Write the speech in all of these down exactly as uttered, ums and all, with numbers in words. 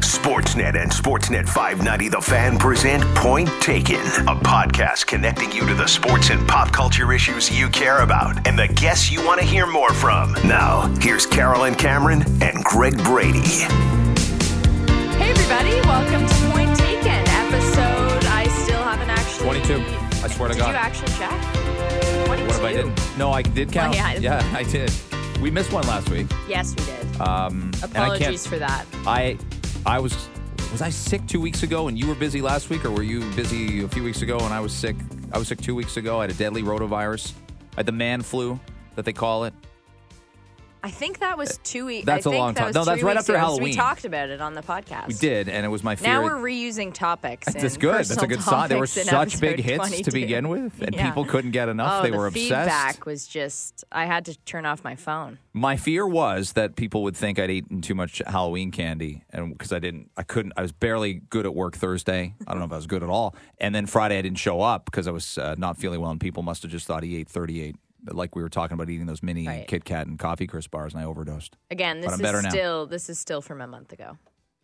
Sportsnet and Sportsnet five ninety The Fan present Point Taken, a podcast connecting you to the sports and pop culture issues you care about and the guests you want to hear more from. Now, here's Carolyn Cameron and Greg Brady. Hey, everybody. Welcome to Point Taken, episode I still haven't actually... twenty-two. I swear to did God. Did you actually check? twenty-two. What if I didn't? No, I did count. Well, yeah. yeah, I did. We missed one last week. Yes, we did. Um, Apologies for that. I, I was, was I sick two weeks ago and you were busy last week, or were you busy a few weeks ago and I was sick? I was sick two weeks ago. I had a deadly rotavirus. I had the man flu that they call it. I think that was two weeks. That's I a think long that time. was No, that's three right weeks after ago, so Halloween. We talked about it on the podcast. We did, and it was my fear. Now we're reusing topics. That's in good. That's a good sign. There were such big hits twenty-two. to begin with, and Yeah. people couldn't get enough. Oh, they the were obsessed. feedback was just, I had to turn off my phone. My fear was that people would think I'd eaten too much Halloween candy, and because I didn't, I couldn't, I was barely good at work Thursday. I don't know if I was good at all. And then Friday I didn't show up because I was uh, not feeling well, and people must have just thought he ate thirty-eight. Like we were talking about eating those mini Right. Kit Kat and coffee crisp bars, and I overdosed. Again, this But I'm is better now. still this is still from a month ago.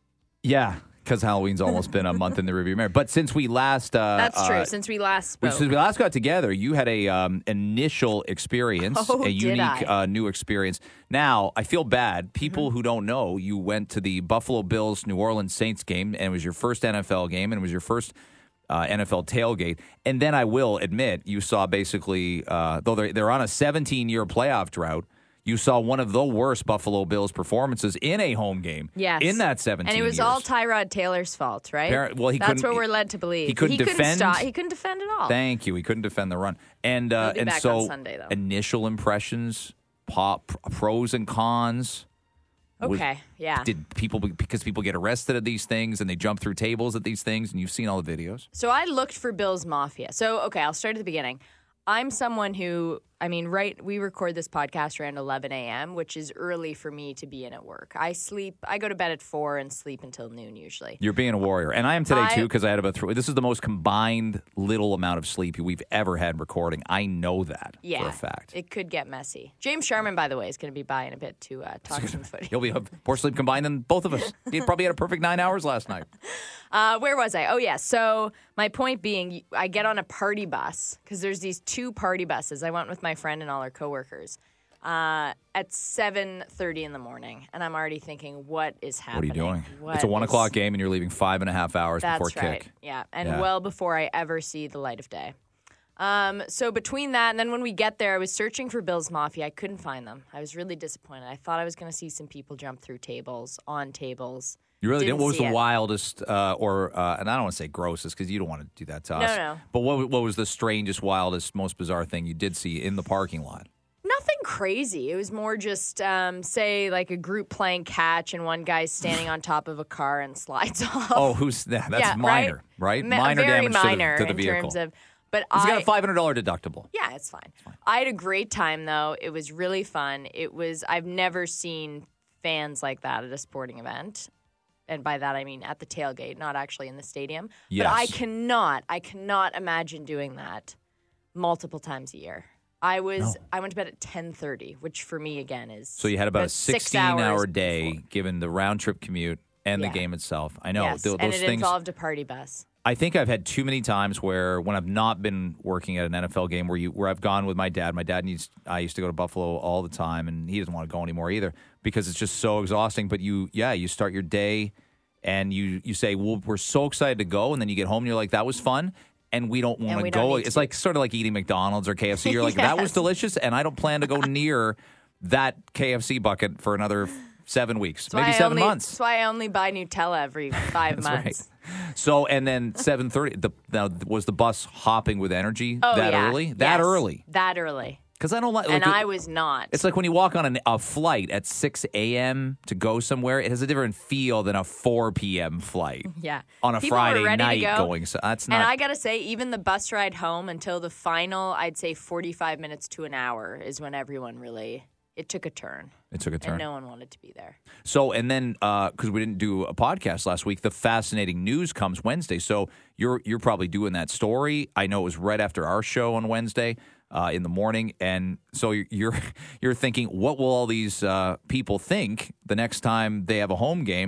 Yeah, because Halloween's almost been a month in the rearview mirror. But since we last, uh, That's true. uh, Since we last spoke. since we last got together, you had a um, initial experience, Oh, a did unique I? uh, new experience. Now, I feel bad. People Mm-hmm. who don't know, you went to the Buffalo Bills New Orleans Saints game, and it was your first N F L game, and it was your first uh, N F L tailgate. And then I will admit, you saw basically, uh, though they're, they're on a seventeen-year playoff drought, you saw one of the worst Buffalo Bills performances in a home game. Yes. In that seventeen And it was years. all Tyrod Taylor's fault, right? Appar- well, he That's couldn't- what we're led to believe. he couldn't defend? Stop, he couldn't defend at all. Thank you. He couldn't defend the run. And uh, He'll be and back so on Sunday, though. initial impressions, pop pros and cons. Was- Okay, yeah. Did people because people get arrested at these things and they jump through tables at these things, and you've seen all the videos. So I looked for Bill's Mafia. So, okay, I'll start at the beginning. I'm someone who, I mean, right, we record this podcast around eleven a.m., which is early for me to be in at work. I sleep, I go to bed at four and sleep until noon usually. You're being a warrior, and I am today I- too because I had about three. This is the most combined little amount of sleep we've ever had recording. I know that Yeah, for a fact. it could get messy. James Sharman, by the way, is going to be by in a bit to uh, talk some footy. You'll be more sleep combined than both of us. You probably had a perfect nine hours last night. Uh, where was I? Oh, yeah. So my point being, I get on a party bus because there's these two party buses. I went with my friend and all our coworkers uh, at seven thirty in the morning, and I'm already thinking, what is What are happening? you doing? What It's a one is- o'clock game, and you're leaving five and a half hours That's before right. kick. Yeah, and Yeah. well before I ever see the light of day. Um, so between that and then when we get there, I was searching for Bill's Mafia. I couldn't find them. I was really disappointed. I thought I was going to see some people jump through tables, on tables. You really did. Didn't What was see the it. wildest, uh, or uh, and I don't want to say grossest because you don't want to do that to us. no. But what what was the strangest, wildest, most bizarre thing you did see in the parking lot? Nothing crazy. It was more just, um, say, like a group playing catch and one guy's standing on top of a car and slides off. Oh, who's that? That's Yeah, minor, right? Ma- Minor very damage minor to the, to the in vehicle. terms of. But He's I, got a five hundred dollar deductible. Yeah, it's fine. it's fine. I had a great time though. It was really fun. It was. I've never seen fans like that at a sporting event. And by that, I mean at the tailgate, not actually in the stadium. Yes. But I cannot, I cannot imagine doing that multiple times a year. I was, No. I went to bed at ten thirty, which for me, again, is So you had about a six hours sixteen-hour day, before. given the round trip commute and Yeah. the game itself. I know Yes, th- and those it things. involved a party bus. I think I've had too many times where when I've not been working at an N F L game where you where I've gone with my dad. My dad needs I used to go to Buffalo all the time, and he doesn't want to go anymore either because it's just so exhausting. But you, yeah, you start your day and you you say, well, we're so excited to go, and then you get home and you're like, that was fun. And we don't want And to we don't go. need It's to. like sort of like eating McDonald's or K F C. You're like, that was Yes. delicious, and I don't plan to go near that K F C bucket for another seven weeks, That's why maybe I seven only- months. That's why I only buy Nutella every five That's months. right. So and then seven thirty. The now was the bus hopping with energy Oh, that yeah. early? That Yes, early? That early. Because I don't like. And like, I was not. It's like when you walk on an, a flight at six a.m. to go somewhere. It has a different feel than a four p.m. flight. Yeah. On a People were Friday ready to night go. going. So that's not. And I got to say, even the bus ride home until the final, I'd say forty-five minutes to an hour is when everyone really, it took a turn. it took a turn. And no one wanted to be there. So, and then because we didn't do a podcast last week, the fascinating news comes Wednesday. So you're you're probably doing that story. I know it was right after our show on Wednesday uh, in the morning, and so you're you're thinking, what will all these uh, people think the next time they have a home game?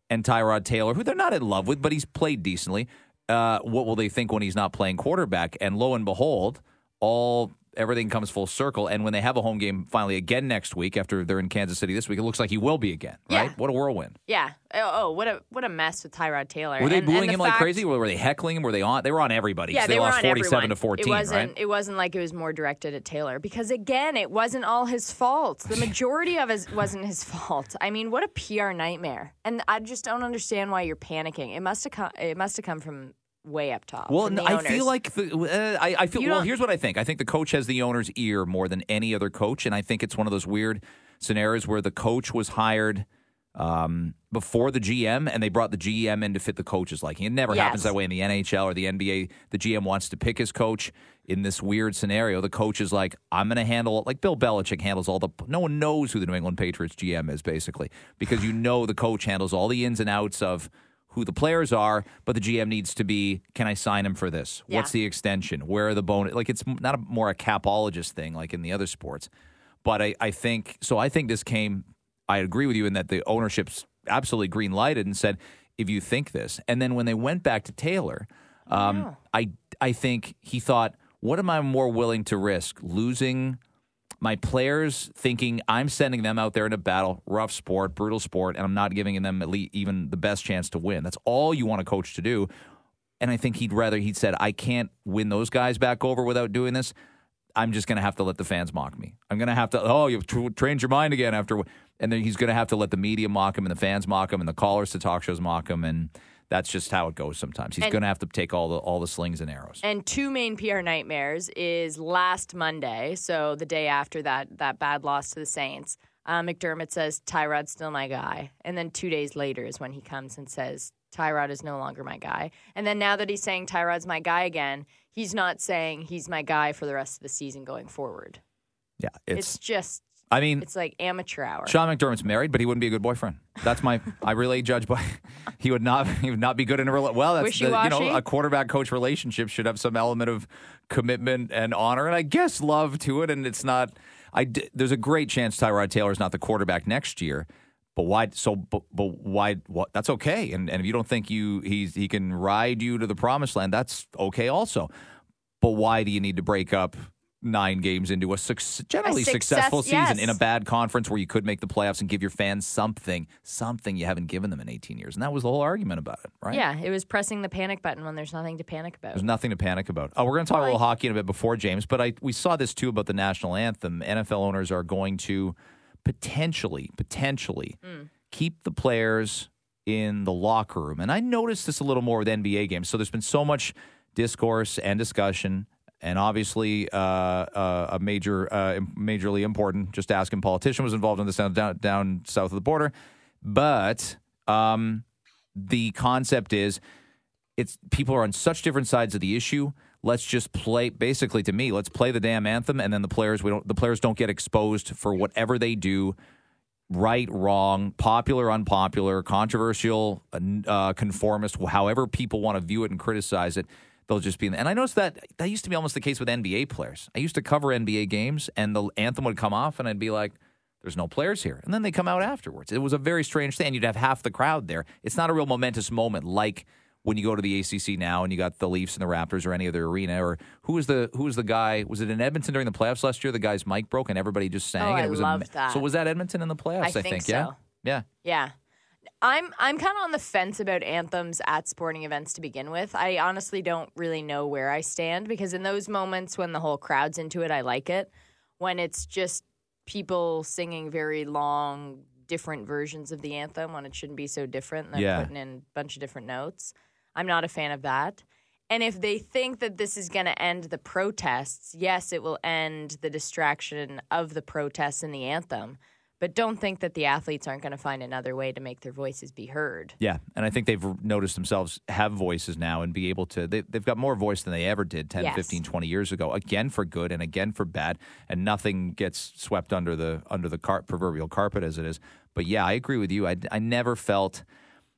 and Tyrod Taylor, who they're not in love with, but he's played decently. Uh, what will they think when he's not playing quarterback? And lo and behold, all everything comes full circle. And when they have a home game finally again next week, after they're in Kansas City this week, it looks like he will be again, right? Yeah. What a whirlwind. Yeah. Oh, oh, what a what a mess with Tyrod Taylor. Were they and, booing and the him like fact, crazy? Or were they heckling him? Were they on? They were on everybody. Yeah, they, they were lost on forty-seven everyone. to fourteen, it wasn't, right? It wasn't like it was more directed at Taylor because, again, it wasn't all his fault. The majority of it wasn't his fault. I mean, what a P R nightmare. And I just don't understand why you're panicking. It must have come, it must have come from way up top. Well, from the I owners. feel like the, uh, I, I feel. You Well, don't- here's what I think. I think the coach has the owner's ear more than any other coach, and I think it's one of those weird scenarios where the coach was hired um, before the G M, and they brought the G M in to fit the coach's liking. It never Yes. happens that way in the N H L or the N B A. The G M wants to pick his coach. In this weird scenario, the coach is like, I'm going to handle it. Like Bill Belichick handles all the. No one knows who the New England Patriots G M is, basically, because you know the coach handles all the ins and outs of who the players are, but the G M needs to be, can I sign him for this? Yeah. What's the extension? Where are the bonus? Like, it's not a, more a capologist thing like in the other sports. But I, I think, so I think this came, I agree with you in that the ownership's absolutely green lighted and said, if you think this. And then when they went back to Taylor, um, Wow. I, I think he thought, what am I more willing to risk? Losing my players, thinking I'm sending them out there in a battle, rough sport, brutal sport, and I'm not giving them at least even the best chance to win. That's all you want a coach to do. And I think he'd rather, he'd said, I can't win those guys back over without doing this. I'm just going to have to let the fans mock me. I'm going to have to, oh, you've tra- trained your mind again after, and then he's going to have to let the media mock him and the fans mock him and the callers to talk shows mock him. And that's just how it goes sometimes. He's And- going to have to take all the all the slings and arrows. And two main P R nightmares is last Monday, so the day after that that bad loss to the Saints. Uh, McDermott says, Tyrod's still my guy. And then two days later is when he comes and says, Tyrod is no longer my guy. And then now that he's saying Tyrod's my guy again, he's not saying he's my guy for the rest of the season going forward. Yeah, It's, it's, just, I mean, it's like amateur hour. Sean McDermott's married, but he wouldn't be a good boyfriend. That's my, I really judge by, he would not, he would not be good in a relationship. Well, that's the, you know, Wishy-washy? a quarterback coach relationship should have some element of commitment and honor, and I guess love to it. And it's not, I, d- there's a great chance Tyrod Taylor is not the quarterback next year. But why? So, but, but why? What? That's okay. And and if you don't think you he's he can ride you to the promised land, that's okay also. But why do you need to break up nine games into a suc- generally A success- successful season yes. in a bad conference where you could make the playoffs and give your fans something, something you haven't given them in eighteen years? And that was the whole argument about it, right? Yeah, it was pressing the panic button when there's nothing to panic about. There's nothing to panic about. Oh, we're going to talk a little hockey in a bit before, James, but I we saw this too about the national anthem. N F L owners are going to potentially, potentially Mm. keep the players in the locker room. And I noticed this a little more with N B A games. So there's been so much discourse and discussion, and obviously uh, uh, a major, uh, majorly important, just asking politician was involved in this down, down, down south of the border. But um, the concept is it's people are on such different sides of the issue. Let's just play, basically to me, let's play the damn anthem, and then the players we don't the players don't get exposed for whatever they do. Right, wrong, popular, unpopular, controversial, uh, conformist, however people want to view it and criticize it, they'll just be in. And I noticed that that used to be almost the case with N B A players. I used to cover N B A games, and the anthem would come off, and I'd be like, there's no players here. And then they come out afterwards. It was a very strange thing. You'd have half the crowd there. It's not a real momentous moment like when you go to the A C C now and you got the Leafs and the Raptors or any other arena. Or who was the who was the guy? Was it in Edmonton during the playoffs last year? The guy's mic broke and everybody just sang. Oh, and I it was loved a, that. So was that Edmonton in the playoffs? I I, think think so. Yeah. Yeah. Yeah. I'm I'm kind of on the fence about anthems at sporting events to begin with. I honestly don't really know where I stand because in those moments when the whole crowd's into it, I like it. When it's just people singing very long, different versions of the anthem, when it shouldn't be so different, and they're Yeah. putting in a bunch of different notes, I'm not a fan of that. And if they think that this is going to end the protests, yes, it will end the distraction of the protests and the anthem. But don't think that the athletes aren't going to find another way to make their voices be heard. Yeah, and I think they've noticed themselves have voices now and be able to, they, they've got more voice than they ever did ten, Yes. fifteen, twenty years ago, again for good and again for bad, and nothing gets swept under the under the car- proverbial carpet as it is. But yeah, I agree with you. I, I never felt,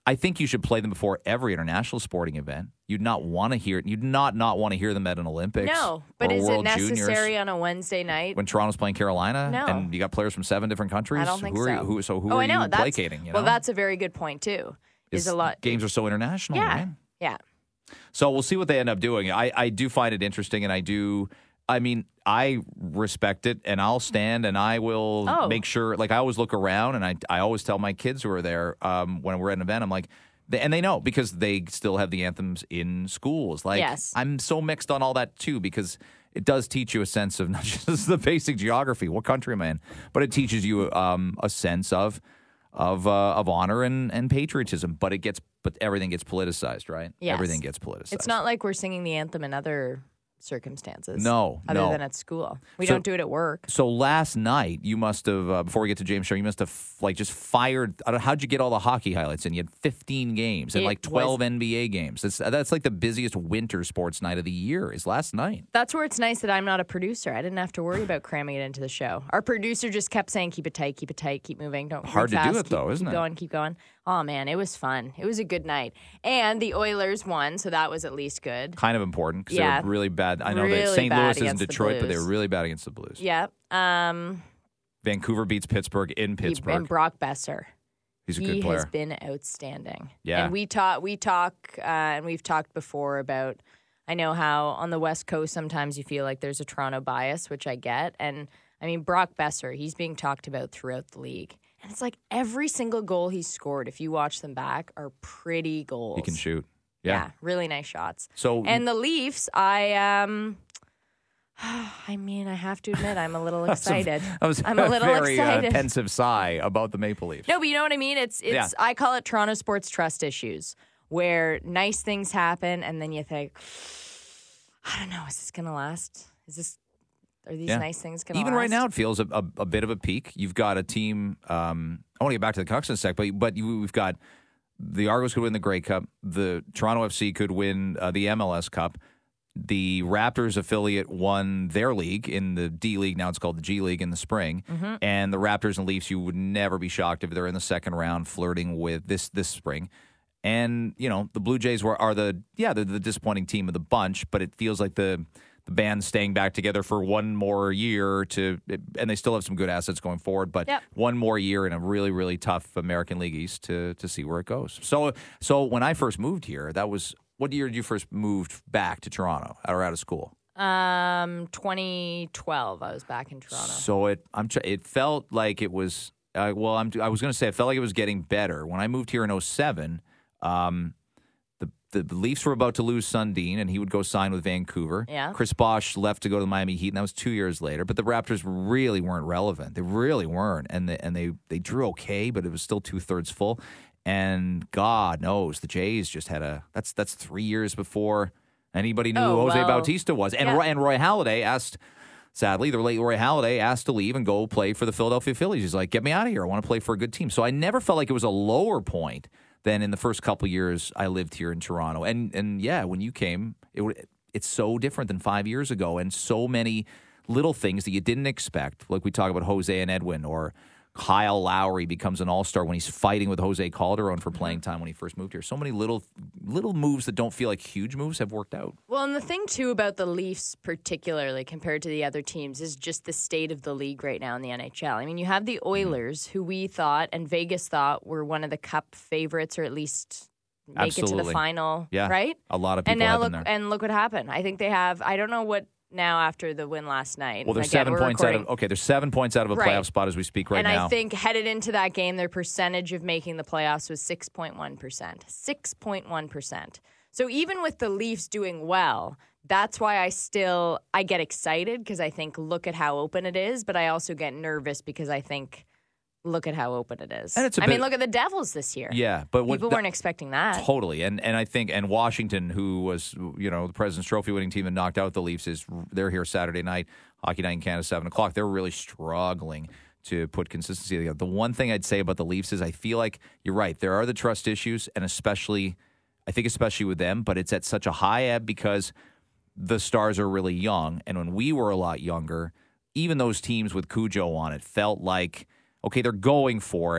I think you should play them before every international sporting event. You'd not want to hear it. You'd not not want to hear them at an Olympics. No, but or is World it necessary Juniors on a Wednesday night? when Toronto's playing Carolina? No. And you got players from seven different countries? I don't think who are so. You, who, so who oh, are I know. you That's, placating? You know? Well, that's a very good point, too. Is Is a lot. Games are so international, Yeah. right? Yeah. So we'll see what they end up doing. I, I do find it interesting, and I do. I mean, I respect it, and I'll stand, and I will Oh. make sure. Like I always look around, and I I always tell my kids who are there um, when we're at an event, I'm like, they, and they know because they still have the anthems in schools. Like Yes. I'm so mixed on all that too because it does teach you a sense of not just the basic geography, what country am I in, but it teaches you um, a sense of of uh, of honor and, and patriotism. But it gets but everything gets politicized, right? Yes. Everything gets politicized. It's not like we're singing the anthem in other circumstances. No, Other no. than at school. We So- don't do it at work. So last night, you must have, uh, before we get to James' show, you must have like just fired. I don't, how'd you get all the hockey highlights in? You had fifteen games and It like twelve was- N B A games. That's, that's like the busiest winter sports night of the year is last night. That's where it's nice that I'm not a producer. I didn't have to worry about cramming it into the show. Our producer just kept saying, keep it tight, keep it tight, keep moving. Don't Hard move to do fast, it, keep- though, isn't keep it? going, keep going. Oh, man, it was fun. It was a good night. And the Oilers won, so that was at least good. Kind of important because Yeah. they were really bad. I know that Really Saint bad Louis isn't against the Detroit, but they were Blues. really bad against the Blues. Yeah. Um, Vancouver beats Pittsburgh in he- Pittsburgh. and Brock Besser. He's a he good player. has been outstanding. Yeah. And we talk, we talk, uh, and we've talked before about. I know how on the West Coast sometimes you feel like there's a Toronto bias, which I get. And I mean, Brock Besser, he's being talked about throughout the league, and it's like every single goal he's scored, if you watch them back, are pretty goals. He can shoot. Yeah, Yeah. really nice shots. So And the Leafs, I um. I mean, I have to admit, I'm a little excited. that was I'm a little very excited. Uh, pensive sigh about the Maple Leafs. No, but you know what I mean? It's it's Yeah. I call it Toronto sports trust issues, where nice things happen and then you think, I don't know, is this gonna last? Is this are these Yeah. nice things gonna Even last? right now, it feels a, a, a bit of a peak. You've got a team. Um, I want to get back to the Canucks in a sec, but but you, we've got the Argos could win the Grey Cup. The Toronto F C could win uh, the M L S Cup. The Raptors affiliate won their league in the D League. Now it's called the G League in the spring. Mm-hmm. And the Raptors and Leafs, you would never be shocked if they're in the second round, flirting with this this spring. And you know the Blue Jays were are the yeah they're the disappointing team of the bunch, but it feels like the the band's staying back together for one more year to, and they still have some good assets going forward, but Yep. one more year in a really really tough American League East to to see where it goes. So so when I first moved here, that was what year did you first moved back to Toronto or out of school? Um, twenty twelve, I was back in Toronto. So it I'm tr- it felt like it was uh, well I'm I was going to say it felt like it was getting better when I moved here in oh seven. Um, the the Leafs were about to lose Sundin, and he would go sign with Vancouver. Yeah. Chris Bosh left to go to the Miami Heat, and that was two years later. But the Raptors really weren't relevant. They really weren't, and they, and they they drew okay, but it was still two thirds full. And God knows the Jays just had a that's that's three years before anybody knew Oh, who Jose well, Bautista was. And yeah. Roy, and Roy Halladay asked. Sadly, the late Roy Halladay asked to leave and go play for the Philadelphia Phillies. He's like, get me out of here. I want to play for a good team. So I never felt like it was a lower point than in the first couple years I lived here in Toronto. And and yeah, when you came, it would, it's so different than five years ago. And so many little things that you didn't expect. Like we talk about Jose and Edwin, or Kyle Lowry becomes an all-star when he's fighting with Jose Calderon for playing time when he first moved here. So many little little moves that don't feel like huge moves have worked out. Well, and the thing, too, about the Leafs particularly compared to the other teams is just the state of the league right now in the N H L. I mean, you have the Oilers, who we thought and Vegas thought were one of the Cup favorites, or at least make it to Absolutely. the final, Yeah, right? a lot of people and now have look them there. and look what happened. I think they have. I don't know what now after the win last night. Well, they're Again, seven we're points out recording- of okay. They're seven points out of a Right. playoff spot as we speak right and now. I think headed into that game, their percentage of making the playoffs was six point one percent. six point one percent. So even with the Leafs doing well, that's why I still I get excited, because I think look at how open it is, but I also get nervous because I think look at how open it is. And it's a I bit- mean, look at the Devils this year. yeah, but what People that- weren't expecting that. Totally, and and I think and Washington, who was you know the President's Trophy winning team that knocked out the Leafs, is they're here Saturday night, Hockey Night in Canada, seven o'clock. They're really struggling to put consistency together. The one thing I'd say about the Leafs is I feel like you're right. There are the trust issues, and especially, I think especially with them, but it's at such a high ebb because the stars are really young, and when we were a lot younger, even those teams with Cujo on it felt like okay, they're going for it.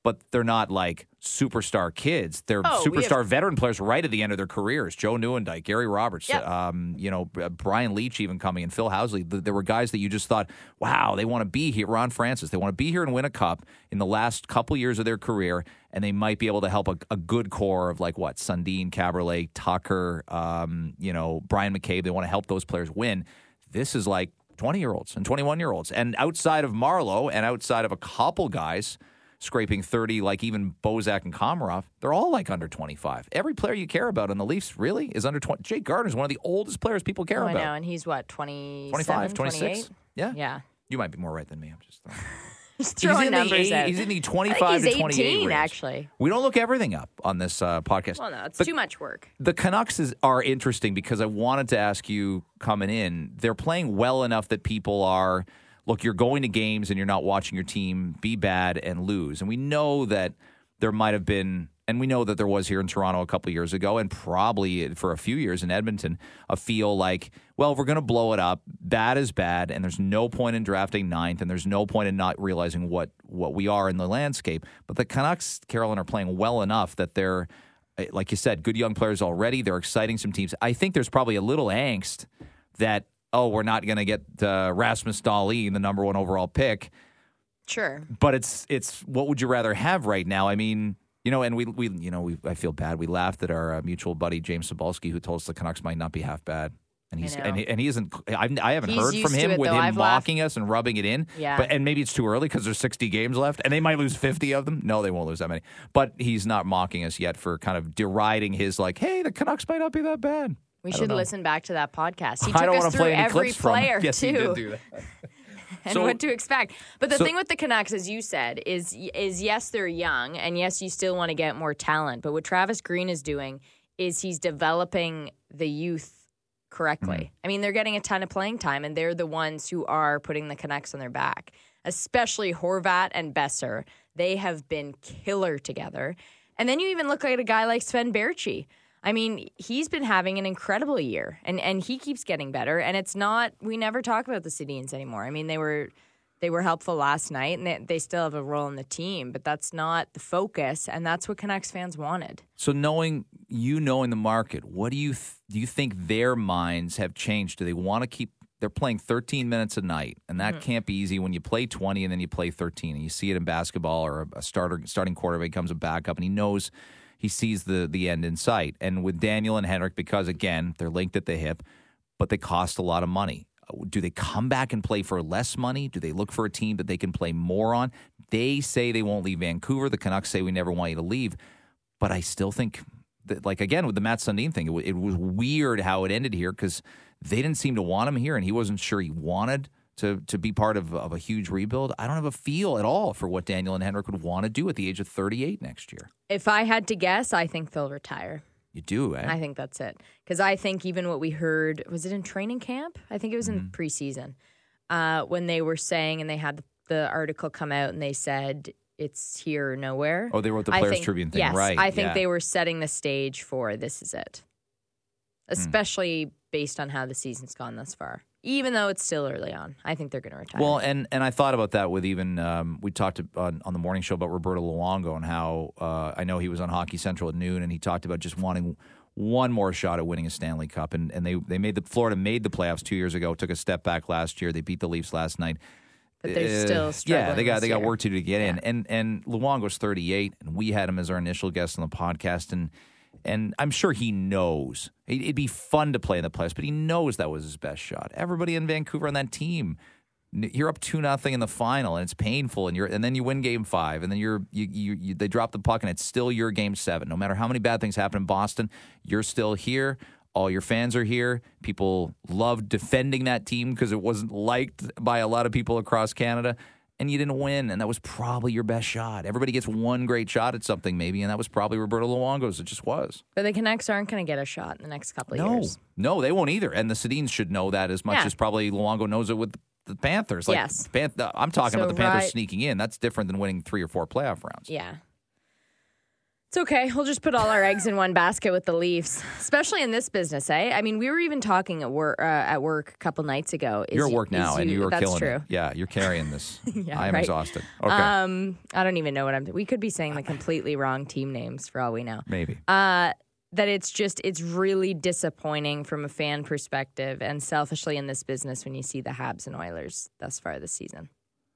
but they're not like superstar kids. They're Oh, we superstar have- veteran players right at the end of their careers. Joe Newendike, Gary Roberts, Yep. um, you know, Brian Leach even coming in, Phil Housley. Th- There were guys that you just thought, wow, they want to be here. Ron Francis, they want to be here and win a cup in the last couple years of their career, and they might be able to help a, a good core of like what, Sundin, Caberlet, Tucker, um, you know, Brian McCabe. They want to help those players win. This is like twenty-year-olds and twenty-one-year-olds. And outside of Marleau and outside of a couple guys scraping thirty, like even Bozak and Komarov, they're all like under twenty-five. Every player you care about in the Leafs really is under twenty. Jake Gardner's one of the oldest players people care Oh, I about. know, and he's what, twenty-seven, twenty-five, twenty-eight? twenty-six? Yeah. Yeah. You might be more right than me. I'm just throwing. Just throwing he's in numbers the, out. He's in the I twenty-five think he's to twenty-eight eighteen, range. actually. We don't look everything up on this uh, podcast. Well, no, it's But too much work. The Canucks is, are interesting because I wanted to ask you coming in. They're playing well enough that people are, look, you're going to games and you're not watching your team be bad and lose. And we know that there might have been, and we know that there was here in Toronto a couple years ago, and probably for a few years in Edmonton, a feel like, well, if we're going to blow it up, bad is bad, and there's no point in drafting ninth, and there's no point in not realizing what, what we are in the landscape. But the Canucks, Carolyn, are playing well enough that they're, like you said, good young players already. They're exciting some teams. I think there's probably a little angst that, oh, we're not going to get uh, Rasmus Dahlin, the number one overall pick. Sure. But it's it's what would you rather have right now? I mean, you know, and we we you know we I feel bad. We laughed at our uh, mutual buddy James Sobalski, who told us the Canucks might not be half bad, and he's I know. and he, and he isn't. I, I haven't He's heard used from to him it, with though. him I've laughed. mocking us and rubbing it in. Yeah. But and maybe it's too early because there's sixty games left, and they might lose fifty of them. No, they won't lose that many. But he's not mocking us yet for kind of deriding his like, hey, the Canucks might not be that bad. We I don't should know. listen back to that podcast. He I took don't us want to through play any every clips from him. player, Yes, too. he did do that. And So- what to expect. But the so- thing with the Canucks, as you said, is is yes, they're young, and yes, you still want to get more talent. But what Travis Green is doing is he's developing the youth correctly. Mm-hmm. I mean, they're getting a ton of playing time, and they're the ones who are putting the Canucks on their back, especially Horvat and Besser. They have been killer together. And then you even look at a guy like Sven Berchi. I mean, he's been having an incredible year, and, and he keeps getting better. And it's not, we never talk about the Sedins anymore. I mean, they were they were helpful last night, and they, they still have a role in the team, but that's not the focus, and that's what Canucks fans wanted. So knowing you knowing the market, what do you th- do you think their minds have changed? Do they want to keep? They're playing thirteen minutes a night, and that mm-hmm. can't be easy when you play twenty and then you play thirteen, and you see it in basketball, or a, a starter starting quarterback becomes a backup, and he knows. He sees the the end in sight. And with Daniel and Henrik, because, again, they're linked at the hip, but they cost a lot of money. Do they come back and play for less money? Do they look for a team that they can play more on? They say they won't leave Vancouver. The Canucks say we never want you to leave. But I still think, that, like, again, with the Matt Sundin thing, it, w- it was weird how it ended here because they didn't seem to want him here, and he wasn't sure he wanted to to be part of, of a huge rebuild. I don't have a feel at all for what Daniel and Henrik would want to do at the age of thirty-eight next year. If I had to guess, I think they'll retire. You do, eh? I think that's it. Because I think even what we heard, was it in training camp? I think it was mm-hmm. in preseason, uh, when they were saying, and they had the, the article come out, and they said, it's here or nowhere. Oh, they wrote the Players think, Tribune thing, yes, right. I think yeah. they were setting the stage for this is it. Especially mm. based on how the season's gone thus far. Even though it's still early on, I think they're going to retire. Well, and, and I thought about that with even, um, we talked on, on the morning show about Roberto Luongo and how, uh, I know he was on Hockey Central at noon, and he talked about just wanting one more shot at winning a Stanley Cup. And, and they, they made the, Florida made the playoffs two years ago, took a step back last year. They beat the Leafs last night. But they're uh, still struggling. Yeah, they got this they got year. work to do to get yeah. in. And and Luongo's thirty-eight, and we had him as our initial guest on the podcast, and and I'm sure he knows it'd be fun to play in the playoffs, but he knows that was his best shot. Everybody in Vancouver on that team, you're up two nothing in the final, and it's painful, and you're and then you win game five, and then you're you, you, you they drop the puck, and it's still your game seven. No matter how many bad things happen in Boston, you're still here. All your fans are here. People love defending that team because it wasn't liked by a lot of people across Canada. And you didn't win, and that was probably your best shot. Everybody gets one great shot at something, maybe, and that was probably Roberto Luongo's. It just was. But the Canucks aren't going to get a shot in the next couple of no. years. No, they won't either. And the Sedins should know that as much yeah. as probably Luongo knows it with the Panthers. Like, yes. Panth- I'm talking so about the Panthers right, sneaking in. That's different than winning three or four playoff rounds. Yeah. It's okay. We'll just put all our eggs in one basket with the Leafs, especially in this business, eh? I mean, we were even talking at work, uh, at work a couple nights ago. Is You're at work you, now, and you are that's killing true. it. Yeah, you're carrying this. yeah, I am right. exhausted. Okay. Um, I don't even know what I'm doing. We could be saying the completely wrong team names for all we know. Maybe. Uh, that it's just, it's really disappointing from a fan perspective and selfishly in this business when you see the Habs and Oilers thus far this season.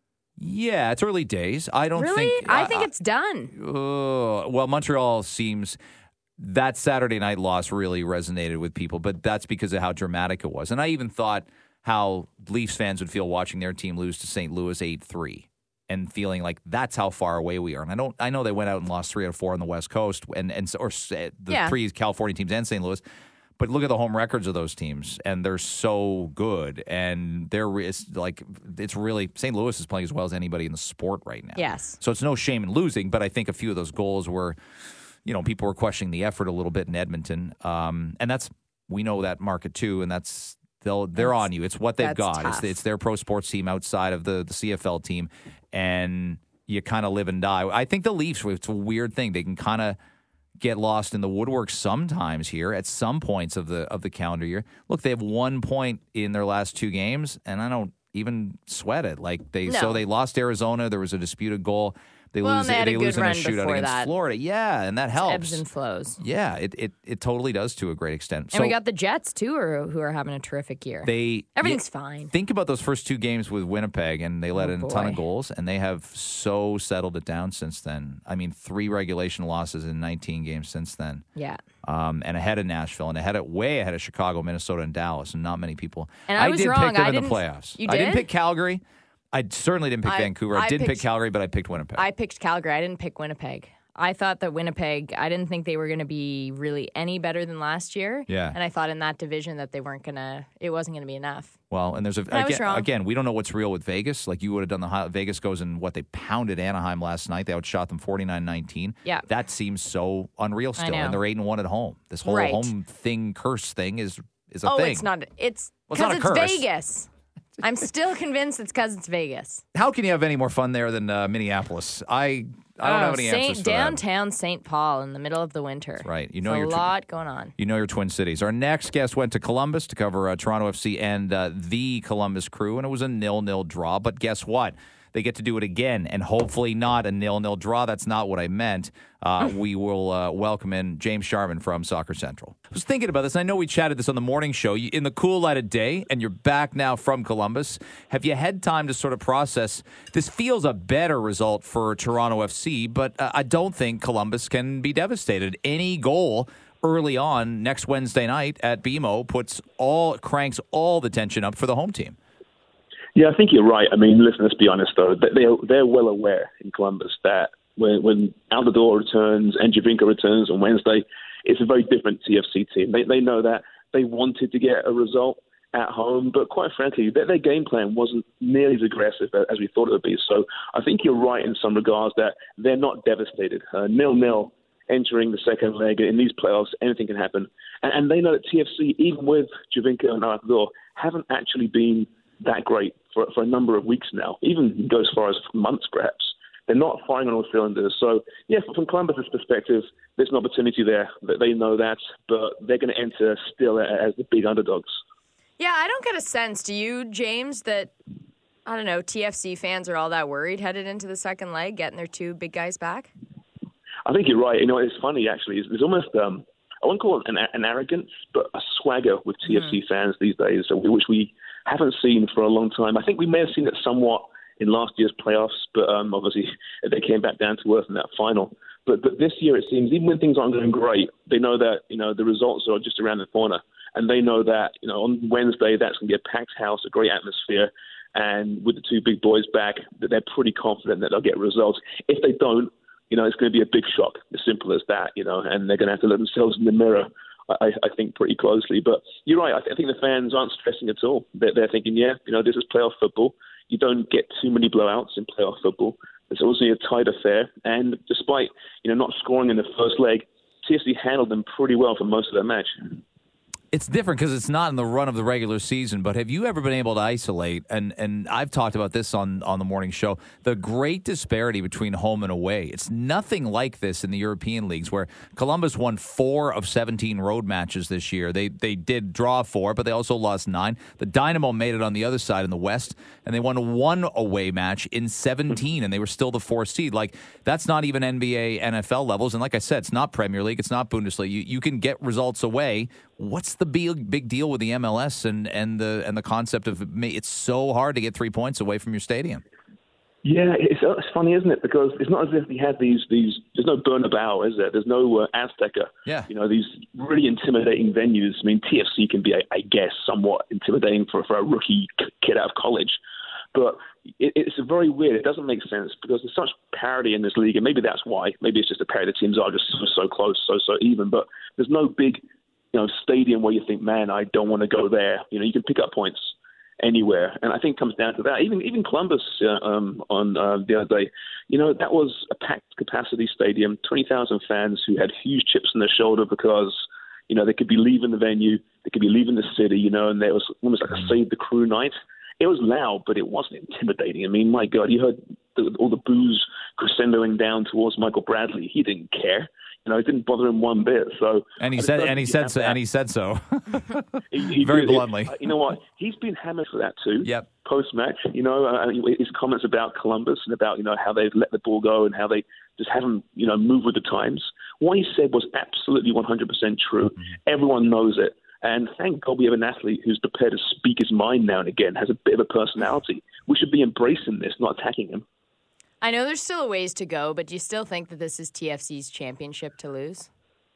Yeah, it's early days. I don't really? think... I, I think it's done. Uh, well, Montreal seems... That Saturday night loss really resonated with people, but that's because of how dramatic it was. And I even thought how Leafs fans would feel watching their team lose to Saint Louis eight three and feeling like that's how far away we are. And I don't. I know they went out and lost three out of four on the West Coast, and, and or the yeah. three California teams and Saint Louis. But look at the home records of those teams, and they're so good. And they're it's like it's really Saint Louis is playing as well as anybody in the sport right now. Yes. So it's no shame in losing, but I think a few of those goals were, you know, people were questioning the effort a little bit in Edmonton, um, and that's we know that market too, and that's they'll they're that's, on you. It's what they've got. Tough. It's it's their pro sports team outside of the the C F L team, and you kind of live and die. I think the Leafs, it's a weird thing. They can kind of get lost in the woodwork sometimes here at some points of the of the calendar year. Look, they have one point in their last two games, and I don't even sweat it. Like they, no. so they lost Arizona. There was a disputed goal. They well, lose. They, had they a lose good in a run shootout before against that. Florida. Yeah, and that It's helps. ebbs and flows. Yeah, it, it it totally does to a great extent. And so we got the Jets too, or who are having a terrific year. They everything's yeah, fine. Think about those first two games with Winnipeg, and they let oh, in a boy. ton of goals, and they have so settled it down since then. I mean, three regulation losses in nineteen games since then. Yeah. Um, and ahead of Nashville, and ahead of way ahead of Chicago, Minnesota, and Dallas, and not many people. And I, I was did wrong. pick them I in didn't, the playoffs. You did? I didn't pick Calgary. I certainly didn't pick I, Vancouver. I, I didn't picked, pick Calgary, but I picked Winnipeg. I picked Calgary. I didn't pick Winnipeg. I thought that Winnipeg, I didn't think they were going to be really any better than last year. Yeah. And I thought in that division that they weren't going to, it wasn't going to be enough. Well, and there's a, I was again, wrong. again, we don't know what's real with Vegas. Like you would have done the high, Vegas goes and what they pounded Anaheim last night. They outshot them forty-nine nineteen. Yeah. That seems so unreal still. know. And they're eight and one at home. This whole Right. home thing, curse thing is, is a oh, thing. it's not. It's Well, because it's not a it's, curse. Vegas. I'm still convinced it's because it's Vegas. How can you have any more fun there than uh, Minneapolis? I I don't oh, have any Saint, answers for downtown Saint Paul in the middle of the winter. That's right. You know There's your a tr- lot going on. You know your Twin Cities. Our next guest went to Columbus to cover uh, Toronto F C and uh, the Columbus Crew, and it was a nil-nil draw. But guess what? They get to do it again, and hopefully not a nil-nil draw. That's not what I meant. Uh, we will uh, welcome in James Sharman from Soccer Central. I was thinking about this, and I know we chatted this on the morning show. You, in the cool light of day, and you're back now from Columbus. Have you had time to sort of process, this feels a better result for Toronto F C, but uh, I don't think Columbus can be devastated. Any goal early on next Wednesday night at B M O puts all cranks all the tension up for the home team. Yeah, I think you're right. I mean, listen, let's be honest, though. They're, they're well aware in Columbus that when, when Altidore returns and Javinko returns on Wednesday, it's a very different T F C team. They, they know that. They wanted to get a result at home, but quite frankly, their, their game plan wasn't nearly as aggressive as we thought it would be. So I think you're right in some regards that they're not devastated. Uh, nil-nil entering the second leg in these playoffs, anything can happen. And, and they know that T F C, even with Javinko and Altidore, haven't actually been that great for, for a number of weeks now, even go as far as months perhaps. They're not firing on all cylinders. So, yeah, from Columbus' perspective, there's an opportunity there. They know that, but they're going to enter still as the big underdogs. Yeah, I don't get a sense, do you, James, that, I don't know, T F C fans are all that worried headed into the second leg, getting their two big guys back? I think you're right. You know, it's funny, actually. There's almost, um, I wouldn't call it an, an arrogance, but a swagger with T F C mm. fans these days, which we haven't seen for a long time. I think we may have seen it somewhat in last year's playoffs, but um, obviously they came back down to earth in that final. But, but this year it seems, even when things aren't going great, they know that, you know, the results are just around the corner. And they know that, you know, on Wednesday that's going to be a packed house, a great atmosphere. And with the two big boys back, that they're pretty confident that they'll get results. If they don't, you know, it's going to be a big shock, as simple as that, you know, and they're going to have to look themselves in the mirror, I, I think, pretty closely. But you're right. I, th- I think the fans aren't stressing at all. They're, they're thinking, yeah, you know, this is playoff football. You don't get too many blowouts in playoff football. It's also a tight affair. And despite, you know, not scoring in the first leg, T F C handled them pretty well for most of that match. It's different because it's not in the run of the regular season, but have you ever been able to isolate, and, and I've talked about this on, on the morning show, the great disparity between home and away. It's nothing like this in the European leagues where Columbus won four of seventeen road matches this year. They they did draw four, but they also lost nine. The Dynamo made it on the other side in the West, and they won one away match in seventeen, and they were still the fourth seed. Like, that's not even N B A, N F L levels, and like I said, it's not Premier League, it's not Bundesliga. You, you can get results away. What's the big big deal with the M L S and, and the and the concept of it's so hard to get three points away from your stadium? Yeah, it's, it's funny, isn't it? Because it's not as if we had these these. There's no Bernabeu, is there? There's no uh, Azteca. Yeah. You know, these really intimidating venues. I mean, T F C can be, I, I guess, somewhat intimidating for for a rookie kid out of college, but it, it's very weird. It doesn't make sense because there's such parity in this league, and maybe that's why. Maybe it's just a parity. The teams are just so, so close, so so even. But there's no big, you know, stadium where you think, man, I don't want to go there. You know, you can pick up points anywhere, and I think it comes down to that. Even even Columbus uh, um, on uh, the other day, you know, that was a packed capacity stadium, twenty thousand fans who had huge chips on their shoulder because, you know, they could be leaving the venue, they could be leaving the city, you know, and there was almost like a save the crew night. It was loud, but it wasn't intimidating. I mean, my God, you heard the, all the boos crescendoing down towards Michael Bradley. He didn't care. You know, it didn't bother him one bit. So, and he said, and he said, so, and he said so, he, he very did. bluntly. It, you know what? He's been hammered for that too. Yep. Post match, you know, uh, his comments about Columbus and about, you know, how they've let the ball go and how they just haven't, you know, moved with the times. What he said was absolutely one hundred percent true. Mm-hmm. Everyone knows it. And thank God we have an athlete who's prepared to speak his mind now and again, has a bit of a personality. We should be embracing this, not attacking him. I know there's still a ways to go, but do you still think that this is T F C's championship to lose?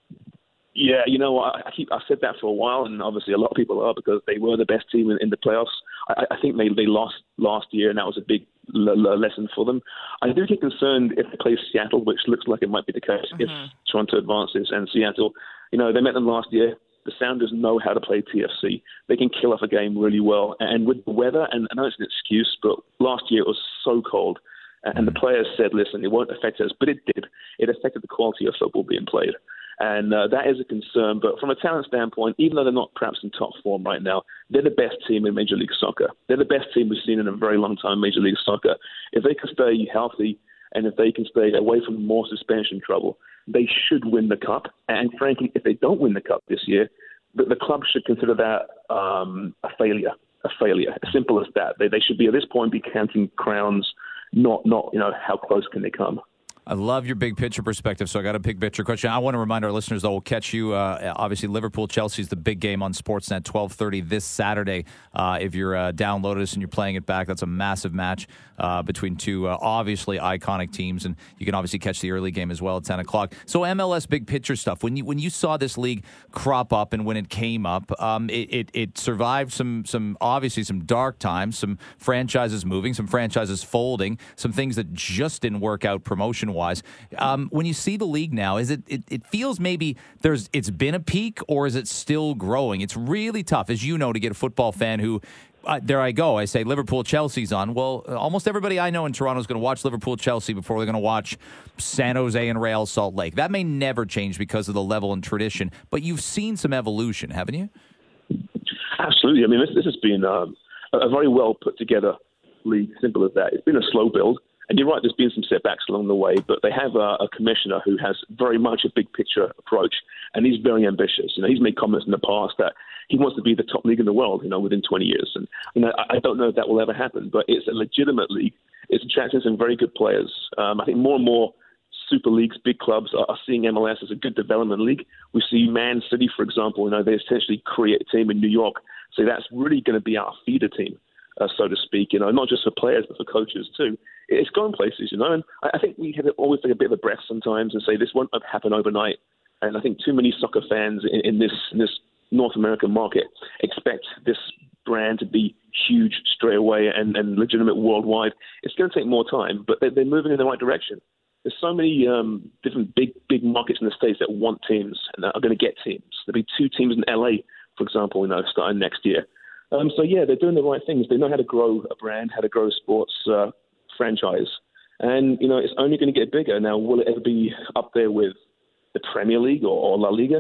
Yeah, you know, I keep I've said that for a while, and obviously a lot of people are because they were the best team in, in the playoffs. I, I think they, they lost last year, and that was a big l- l- lesson for them. I do get concerned if they play Seattle, which looks like it might be the case mm-hmm. if Toronto advances, and Seattle, you know, they met them last year. The Sounders know how to play T F C. They can kill off a game really well. And with the weather, and I know it's an excuse, but last year it was so cold. And the players said, listen, it won't affect us. But it did. It affected the quality of football being played. And uh, that is a concern. But from a talent standpoint, even though they're not perhaps in top form right now, they're the best team in Major League Soccer. They're the best team we've seen in a very long time in Major League Soccer. If they can stay healthy and if they can stay away from more suspension trouble, they should win the Cup. And frankly, if they don't win the Cup this year, the, the club should consider that um, a failure, a failure. As simple as that. They, they should be, at this point, be counting crowns, not, not you know, how close can they come. I love your big picture perspective, so I got a big picture question. I want to remind our listeners, though, we'll catch you, uh, obviously, Liverpool-Chelsea is the big game on Sportsnet, twelve thirty this Saturday. Uh, if you're uh, downloaded us and you're playing it back, that's a massive match uh, between two uh, obviously iconic teams, and you can obviously catch the early game as well at ten o'clock. So M L S big picture stuff. When you when you saw this league crop up and when it came up, um, it, it, it survived some, some obviously some dark times, some franchises moving, some franchises folding, some things that just didn't work out promotion wise. Um, when you see the league now, is it, it it feels maybe there's it's been a peak, or is it still growing? It's really tough, as you know, to get a football fan who, uh, there I go, I say Liverpool Chelsea's on. Well, almost everybody I know in Toronto is going to watch Liverpool Chelsea before they're going to watch San Jose and Real Salt Lake. That may never change because of the level and tradition, but you've seen some evolution, haven't you? Absolutely. I mean, this, this has been um, a very well put together league. Simple as that. It's been a slow build. And you're right, there's been some setbacks along the way, but they have a, a commissioner who has very much a big picture approach, and he's very ambitious. You know, he's made comments in the past that he wants to be the top league in the world, you know, within twenty years. And you know, I, I don't know if that will ever happen, but it's a legitimate league. It's attracting some very good players. Um, I think more and more super leagues, big clubs are, are seeing M L S as a good development league. We see Man City, for example, you know, they essentially create a team in New York, so that's really going to be our feeder team. Uh, so to speak, you know, not just for players, but for coaches too. It's going places, you know, and I think we have always take a bit of a breath sometimes and say this won't happen overnight. And I think too many soccer fans in, in this in this North American market expect this brand to be huge straight away and, and legitimate worldwide. It's going to take more time, but they're, they're moving in the right direction. There's so many um, different big, big markets in the States that want teams and are going to get teams. There'll be two teams in L A, for example, you know, starting next year. Um, so, yeah, they're doing the right things. They know how to grow a brand, how to grow a sports uh, franchise. And, you know, it's only going to get bigger. Now, will it ever be up there with the Premier League or, or La Liga?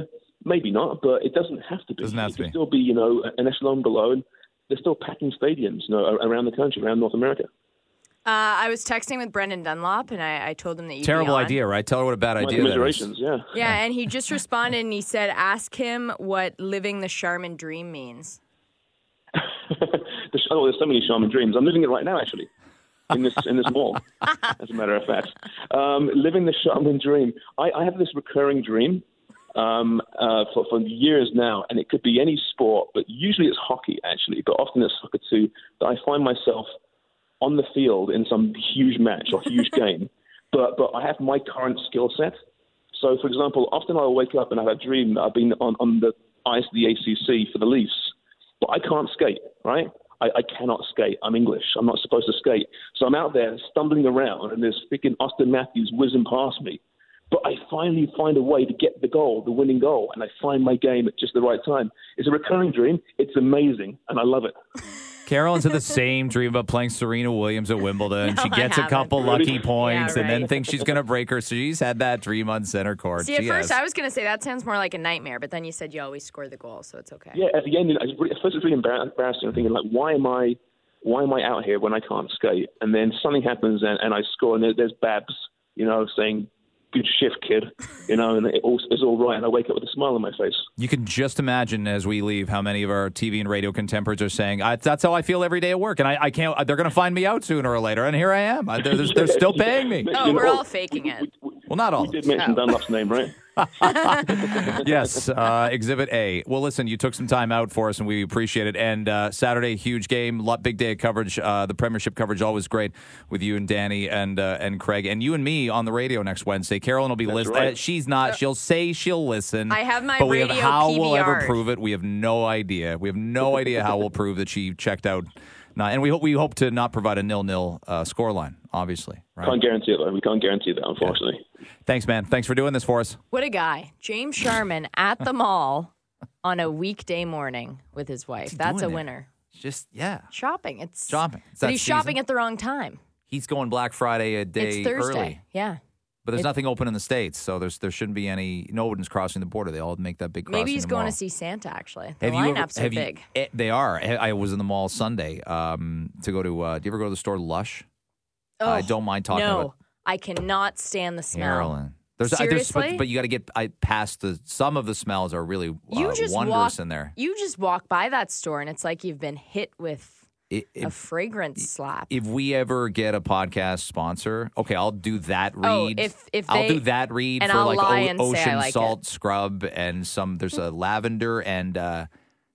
Maybe not, but it doesn't have to be. Doesn't have it to can be. still be, you know, an echelon below, and they're still packing stadiums, you know, around the country, around North America. Uh, I was texting with Brendan Dunlop, and I, I told him that you'd Terrible be on. idea, right? Tell her what a bad My idea that is. commiserations, yeah. Yeah, and he just responded, and he said, ask him what living the Charmin dream means. There's, oh, there's so many Charmin dreams. I'm living it right now, actually, in this in this mall, as a matter of fact. Um, living the Charmin dream. I, I have this recurring dream um, uh, for, for years now, and it could be any sport, but usually it's hockey, actually, but often it's soccer too, that I find myself on the field in some huge match or huge game, but but I have my current skill set. So, for example, often I'll wake up and I have a dream that I've been on, on the ice of the A C C for the Leafs, but I can't skate, right? I, I cannot skate. I'm English. I'm not supposed to skate. So I'm out there stumbling around, and there's freaking Austin Matthews whizzing past me. But I finally find a way to get the goal, the winning goal, and I find my game at just the right time. It's a recurring dream. It's amazing, and I love it. Carolyn's had the same dream about playing Serena Williams at Wimbledon. No, she I gets a haven't. couple lucky points Yeah, and then right. thinks she's going to break her. So she's had that dream on center court. See, at She first has. I was going to say that sounds more like a nightmare, but then you said you always score the goal, so it's okay. Yeah, at the end, you know, at first it's really embar- embarrassing. I'm thinking, like, why am I, why am I out here when I can't skate? And then something happens, and, and I score, and there, there's Babs, you know, saying, "Good shift, kid," you know, and it all, it's all right. And I wake up with a smile on my face. You can just imagine as we leave how many of our T V and radio contemporaries are saying, I, that's how I feel every day at work. And I, I can't, they're going to find me out sooner or later. And here I am. I, they're, they're still paying me. Oh, You we're know, all faking it. We, we, Well, not all. we did mention Oh. Dunlop's name, right? Yes, uh, Exhibit A. Well, listen, you took some time out for us, and we appreciate it. And uh, Saturday, huge game, lot, big day of coverage. Uh, the Premiership coverage always great with you and Danny and uh, and Craig and you and me on the radio next Wednesday. Carolyn will be listening. right. Uh, she's not. She'll say she'll listen. I have my but we radio have how P V we'll ever R'd. prove it. We have no idea. We have no idea how we'll prove that she checked out. Not, and we hope we hope to not provide a nil-nil uh, scoreline. Obviously, right? Can't guarantee it, though. We can't guarantee that, unfortunately. Thanks, man. Thanks for doing this for us. What a guy. James Sharman at the mall on a weekday morning with his wife. he That's a doing there? winner. Just yeah, Shopping. It's shopping. It's But that he's season. shopping at the wrong time. He's going Black Friday a day It's Thursday. early. Yeah. But there's It- nothing open in the States, so there's there shouldn't be any. No one's crossing the border. They all make that big crossing. Maybe he's going tomorrow. to see Santa, actually. The Have you ever- lineups have are you- big. eh, they are. I I was in the mall Sunday um, to go to. Uh, do you ever go to the store Lush? I Oh, don't mind talking no, about I cannot stand the smell. Carolyn. There's, I- there's Seriously? but, but you got to get I, past the. Some of the smells are really You uh, just wondrous walk, in there. You just walk by that store, and it's like you've been hit with It, a if, fragrance slap. if we ever get a podcast sponsor, okay, I'll do that read. Oh, if- if I'll they- do that read and for I'll like lie o- and say I ocean like salt it. scrub and some. There's a lavender and uh,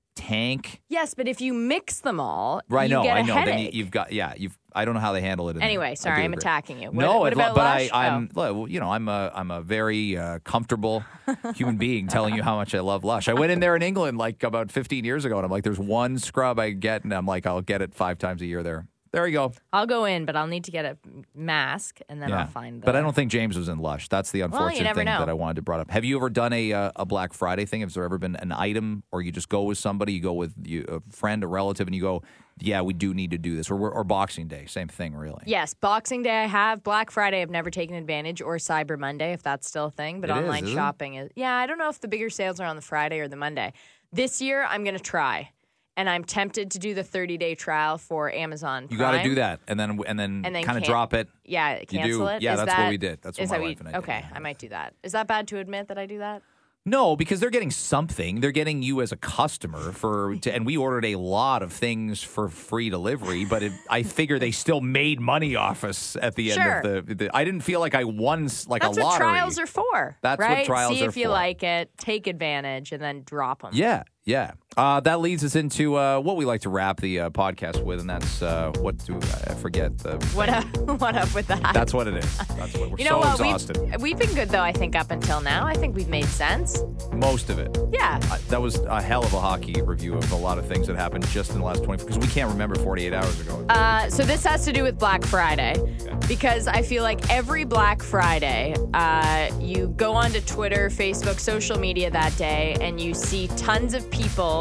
tank. Yes, but if you mix them all, Right? you No, get a I know. Then you, headache. you've got yeah. You've. I don't know how they handle it. In Anyway, there. I sorry, do I'm agree. attacking you. What, no, what it- about but Lush? I, I'm, Oh. well, you know, I'm a, I'm a very uh, comfortable human being telling you how much I love Lush. I went in there in England like about fifteen years ago, and I'm like, there's one scrub I get, and I'm like, I'll get it five times a year there. There you go. I'll go in, but I'll need to get a mask, and then I'll find the... But I don't think James was in Lush. That's the you unfortunate never thing know. that I wanted to brought up. Have you ever done a uh, a Black Friday thing? Has there ever been an item, or you just go with somebody, you go with you, a friend, a relative, and you go, yeah, we do need to do this, or or Boxing Day, same thing, really. Yes, Boxing Day I have. Black Friday I've never taken advantage, or Cyber Monday, if that's still a thing. But It is, online isn't it? shopping is... Yeah, I don't know if the bigger sales are on the Friday or the Monday. This year, I'm going to try. And I'm tempted to do the thirty-day trial for Amazon Prime. You got to do that, and then and then, And then kind of can- drop it. Yeah, cancel do. it. Yeah, Is that's that, what we did. That's what is my that wife and I did. Okay, I might do that. Is that bad to admit that I do that? No, because they're getting something. They're getting you as a customer for, to, and we ordered a lot of things for free delivery. But it, I figure they still made money off us at the end Sure. of the, the. I didn't feel like I won s- like That's a what lottery. trials are for. That's what right? trials See are if you for. like it, take advantage, and then drop them. Yeah, yeah. Uh, that leads us into uh, what we like to wrap the uh, podcast with, and that's uh, what do I forget? The, What up? What up with that? That's what it is. That's what we're you know so what? exhausted. We've, we've been good though. I think up until now, I think we've made sense. Most of it. Yeah. Uh, that was a hell of a hockey review of a lot of things that happened just in the last twenty because we can't remember forty-eight hours ago. Uh, so this has to do with Black Friday because I feel like every Black Friday, uh, you go onto Twitter, Facebook, social media that day, and you see tons of people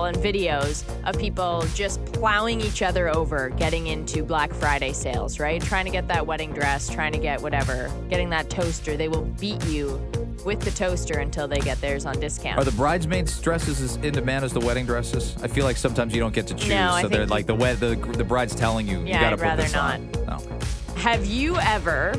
and videos of people just plowing each other over, getting into Black Friday sales, right? Trying to get that wedding dress, trying to get whatever, getting that toaster. They will beat you with the toaster until they get theirs on discount. Are the bridesmaids' dresses as in demand as the wedding dresses? I feel like sometimes you don't get to choose. No, I so think they're like the, wed- the the bride's telling you, Yeah, you got to I'd put rather this not. on. No, Have you ever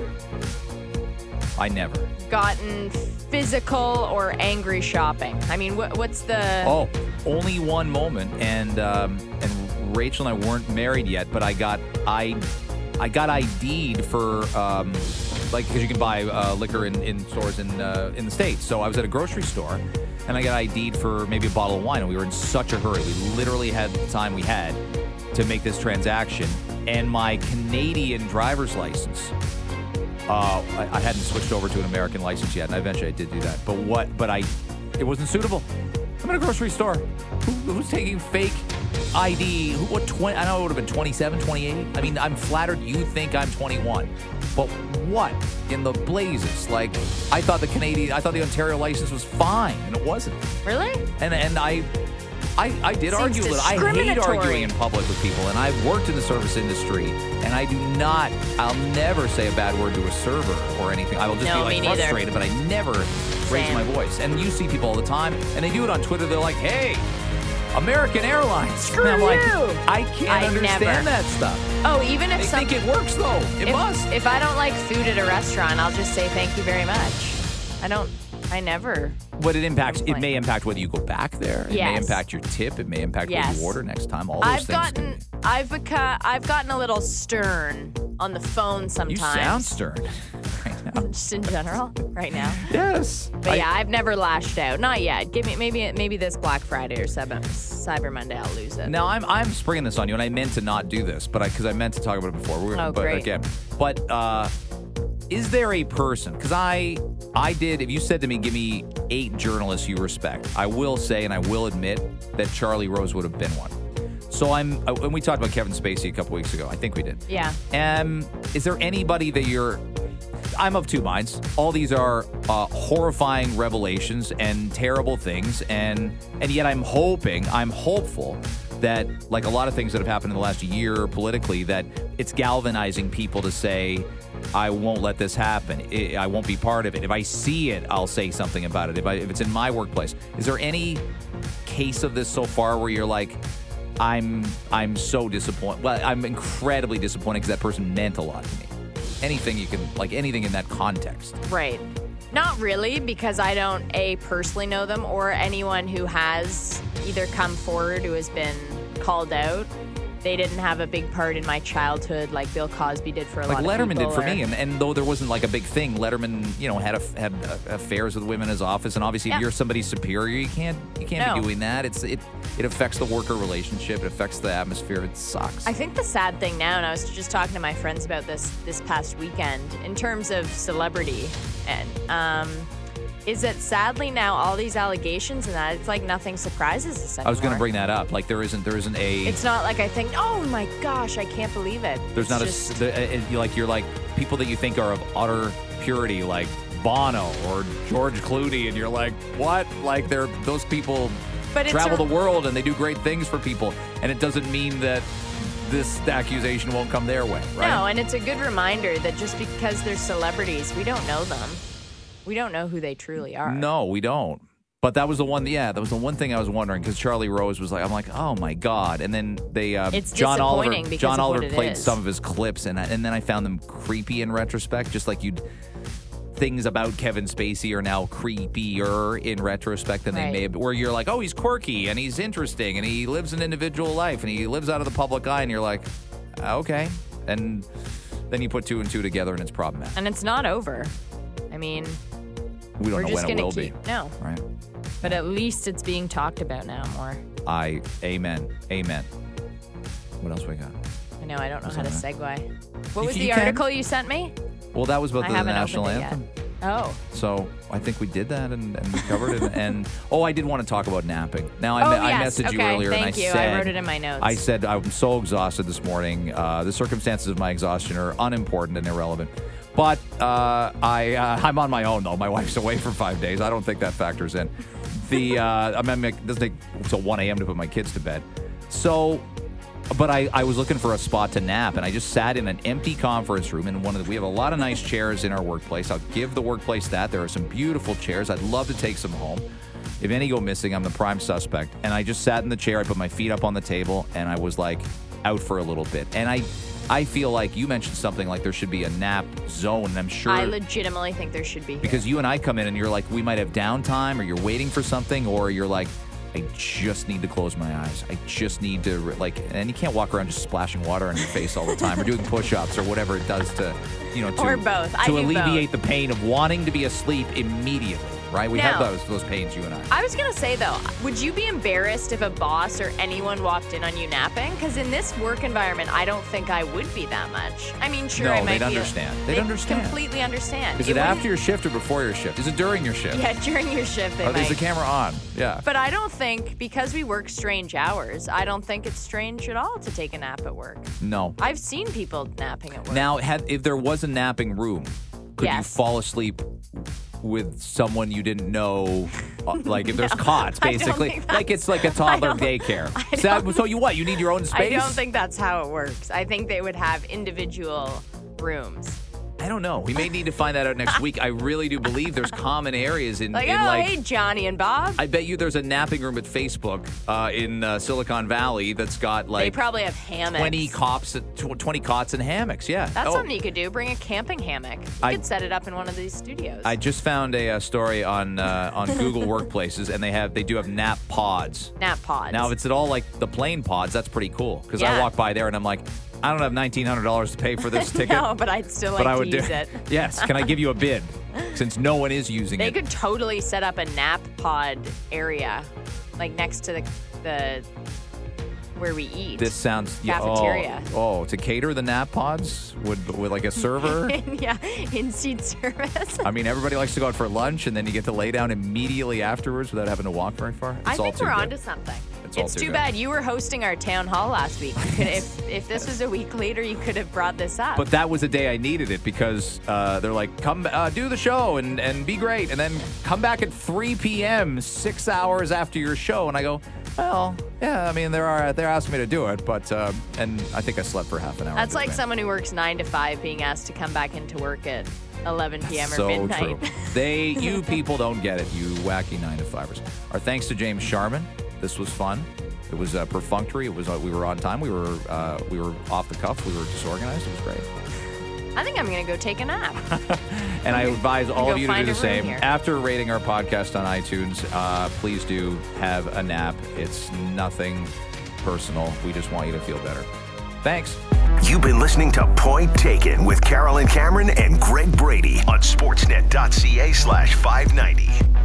I never. gotten physical or angry shopping? I mean, what, what's the... Oh, only one moment, and um, and Rachel and I weren't married yet, but I got I I got I D'd for um, like because you can buy uh, liquor in, in stores in uh, in the States. So I was at a grocery store, and I got I D'd for maybe a bottle of wine, and we were in such a hurry. We literally had the time we had to make this transaction, and my Canadian driver's license. Uh, I, I hadn't switched over to an American license yet, and eventually I did do that. But what? But I, it wasn't suitable. I'm in a grocery store. Who, who's taking fake I D? Who, what twenty? I know it would have been twenty-seven, twenty-eight. I mean, I'm flattered you think I'm twenty-one, but what in the blazes? Like, I thought the Canadian, I thought the Ontario license was fine, and it wasn't. Really? And and I. I, I did Seems argue a little. I hate discriminatory. arguing in public with people, and I've worked in the service industry, and I do not, I'll never say a bad word to a server or anything. I will just No, be me like neither. frustrated, but I never raise Same. my voice. And you see people all the time, and they do it on Twitter. They're like, hey, American Airlines. Screw and I'm like, you. I can't I understand never. that stuff. Oh, even if They some, think it works, though. It if, must. if I don't like food at a restaurant, I'll just say thank you very much. I don't, I never. But it impacts. It Complain. may impact whether you go back there. It may Yes. impact your tip. It may impact what Yes. you order next time. All those I've things. gotten, can be- I've become, I've gotten a little stern on the phone You sometimes. sound stern right now. Just in general, right now. Yes. But I- yeah, I've never lashed out. Not yet. Give me maybe maybe this Black Friday or Cyber Cyber Monday, I'll lose it. Now I'm I'm springing this on you, and I meant to not do this, but I because I meant to talk about it before. We're, Oh, but great. again, but uh, is there a person? Because I I did. If you said to me, "Give me eight journalists you respect," I will say, and I will admit that Charlie Rose would have been one. So I'm, uh, and we talked about Kevin Spacey a couple weeks ago. I think we did. Yeah. Um, is there anybody that you're? I'm of two minds. All these are uh, horrifying revelations and terrible things, and and yet I'm hoping, I'm hopeful that, like a lot of things that have happened in the last year politically, that it's galvanizing people to say, I won't let this happen. I I won't be part of it. If I see it, I'll say something about it. If, I, if it's in my workplace, is there any case of this so far where you're like, I'm I'm so disappointed. Well, I'm incredibly disappointed because that person meant a lot to me. Anything you can, like anything in that context. Right. Not really, because I don't, A, personally know them, or anyone who has either come forward who has been called out. They didn't have a big part in my childhood like Bill Cosby did for a Like lot of Letterman people. did for or- me, and, and though there wasn't like a big thing, Letterman, you know, had a, had uh, affairs with women in his office, and obviously Yeah. if you're somebody's superior, you can't you can't No. be doing that. It's it it affects the worker relationship, it affects the atmosphere. It sucks. I think the sad thing now, and I was just talking to my friends about this this past weekend, in terms of celebrity, and um, is that sadly now all these allegations and that, it's like nothing surprises us anymore. I was going to bring that up. Like there isn't there isn't a It's not like I think, oh my gosh, I can't believe it. there's It's not just, a the, uh, you're like you're like people that you think are of utter purity, like Bono or George Clooney, and you're like, what? Like they're those people But it's travel a- the world and they do great things for people, and it doesn't mean that this accusation won't come their way, right? No, and it's a good reminder that just because they're celebrities, we don't know them. We don't know who they truly are. No, we don't. But that was the one. Yeah, that was the one thing I was wondering because Charlie Rose was like, I'm like, oh my god. And then they, uh, It's John Oliver, disappointing because John of what Oliver it played is. some of his clips, and I, and then I found them creepy in retrospect. Just like you'd things about Kevin Spacey are now creepier in retrospect than they Right. may have. Where you're like, oh, he's quirky and he's interesting and he lives an individual life and he lives out of the public eye, and you're like, okay. And then you put two and two together, and it's problematic. And it's not over. I mean, We don't we're know just when it going will to keep. be. No, Right. but at least it's being talked about now more. I amen, amen. What else we got? I know, I don't know Is how to that segue. What You was can- the you can. article you sent me? Well, that was about I the haven't national opened it anthem. yet. Oh. So I think we did that and, and we covered it. And oh, I did want to talk about napping. Now I, Oh, me- I yes. messaged you Okay, earlier, and I thank you. I said wrote it in my notes. I said I'm so exhausted this morning. Uh, the circumstances of my exhaustion are unimportant and irrelevant. But uh, I, uh, I'm on my own, though. My wife's away for five days. I don't think that factors in. The uh, I mean, it doesn't take until one a.m. to put my kids to bed. So, but I, I was looking for a spot to nap, and I just sat in an empty conference room. And one of the, we have a lot of nice chairs in our workplace. I'll give the workplace that. There are some beautiful chairs. I'd love to take some home. If any go missing, I'm the prime suspect. And I just sat in the chair. I put my feet up on the table, and I was like out for a little bit. And I, I feel like you mentioned something like there should be a nap zone. And I'm sure I legitimately think there should be here. Because you and I come in, and you're like, we might have downtime, or you're waiting for something, or you're like, I just need to close my eyes. I just need to, like, and you can't walk around just splashing water on your face all the time or doing push-ups or whatever it does to, you know, to, or both. I to do alleviate both. the pain of wanting to be asleep immediately, right? We Now, have those those pains, you and I. I was going to say, though, would you be embarrassed if a boss or anyone walked in on you napping? Because in this work environment, I don't think I would be that much. I mean, sure, No, I might they'd be. understand. They'd They'd understand. completely understand. Is it, wouldn't- after your shift or before your shift? Is it during your shift? Yeah, during your shift, they Oh, might. is the camera on? Yeah. But I don't think, because we work strange hours, I don't think it's strange at all to take a nap at work. No. I've seen people napping at work. Now, had, if there was a napping room, could you Yes. fall asleep with someone you didn't know? Uh, like if there's No, cots, I don't basically. think Like it's like a toddler daycare. I So, don't- so you what? You need your own space? I don't think that's how it works. I think they would have individual rooms. I don't know. We may need to find that out next week. I really do believe there's common areas in, Like, in oh, like. hey, Johnny and Bob. I bet you there's a napping room at Facebook uh, in uh, Silicon Valley that's got they like probably have hammocks. twenty cops, tw- twenty cots and hammocks. Yeah, That's Oh. something you could do. Bring a camping hammock. You I- could set it up in one of these studios. I just found a, uh story on uh, on Google Workplaces, and they have they do have nap pods. Nap pods. Now, if it's at all like the plane pods, that's pretty cool. Because I Yeah. walk by there and I'm like, I don't have nineteen hundred dollars to pay for this ticket. No, but I'd still like but I to would use do it. Yes. Can I give you a bid? Since no one is using They it. could totally set up a nap pod area, like next to the the where we eat. This sounds yeah, Cafeteria. Oh, oh, to cater the nap pods with with like a server. yeah, in seat service. I mean, everybody likes to go out for lunch, and then you get to lay down immediately afterwards without having to walk very far. It's I all think too we're good. onto something. It's all It's too too good. bad you were hosting our town hall last week. You could, if if this was a week later, you could have brought this up. But that was the day I needed it because uh, they're like, come uh, do the show and, and be great. And then come back at three p.m., six hours after your show. And I go, well, yeah, I mean, they're, are, they're asking me to do it. But, um, and I think I slept for half an hour. That's in like between. someone who works nine to five being asked to come back into work at eleven p.m. or so midnight. true. They, you people don't get it, you wacky nine to fivers. Our thanks to James Sharman. This was fun. It was uh, perfunctory. It was uh, we were on time. We were uh, we were off the cuff. We were disorganized. It was great. I think I'm going to go take a nap. And I advise all go of you to do find the a room same. here. After rating our podcast on iTunes, uh, please do have a nap. It's nothing personal. We just want you to feel better. Thanks. You've been listening to Point Taken with Carolyn Cameron and Greg Brady on sportsnet.ca slash 590.